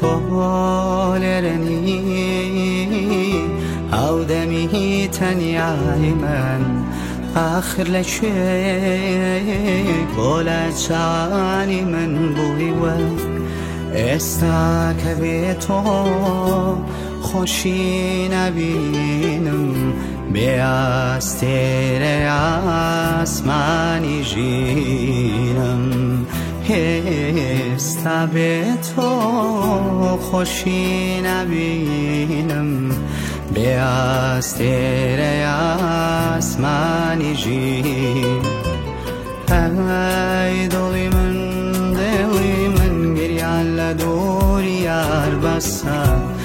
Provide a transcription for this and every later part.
بۆلێرەنی ئەو دەمی تەنیای من آخر لەکوێ بۆ لە چاوانی من بوویوە ئێستا کە بێتۆ خۆشی نەبینم بێئاستێرە ئاسمانی ژینم ئێستا بێتۆ خۆشی نەبینم بێئاستێرە ئاسمانی ژین ئەی دڵی من گریان لە دووری یار بەسە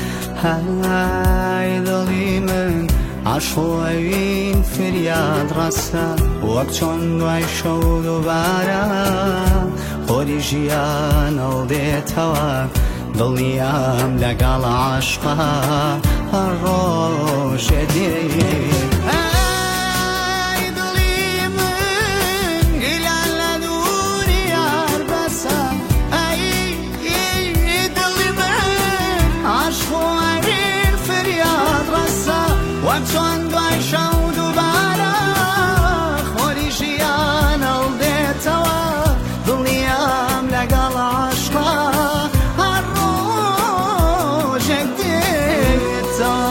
ئەی دڵی من عاشقۆوین فریاد ڕەسە وەک چۆن دوای شەو دووبارە خۆری ژیان هەڵدێتەوە دڵنیام لەگەڵ عاشقا هەر ڕۆژێ دێت چۆن دوای شەو دووبارە خۆری ژیان هەڵدێتەوە دڵنیام لەگەڵ عاشقا هەر ڕۆژێک دێتەوە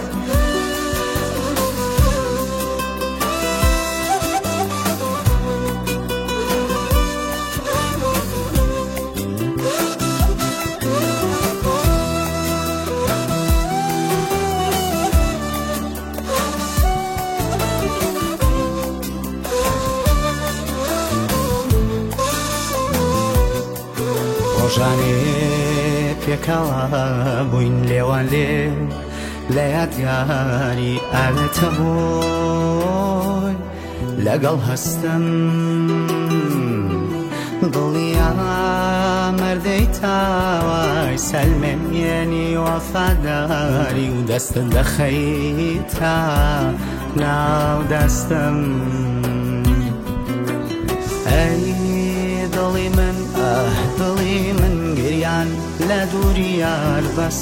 ڕۆژانێ پێکەوە بووین لێوان لێ لە یادگاری ئاوێتە بۆی لەگەڵ هەستم دڵیا مەردەی تاوای سەلمێنی وەفاداری و دەستت دەخەیتە ناو دەستم ئەی دڵی من دڵی من گریان لە دووری یار بەس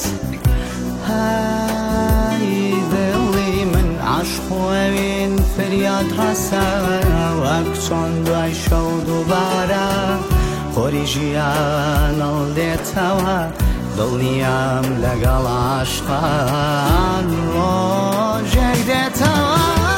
های دڵی من عاشقۆوین فریاد ڕەسە وەک چۆن دوای شەو دووبارە خۆری ژیان هەڵدێتەوە دڵنیام لەگەڵ عاشقان ڕۆژێک دێتەوە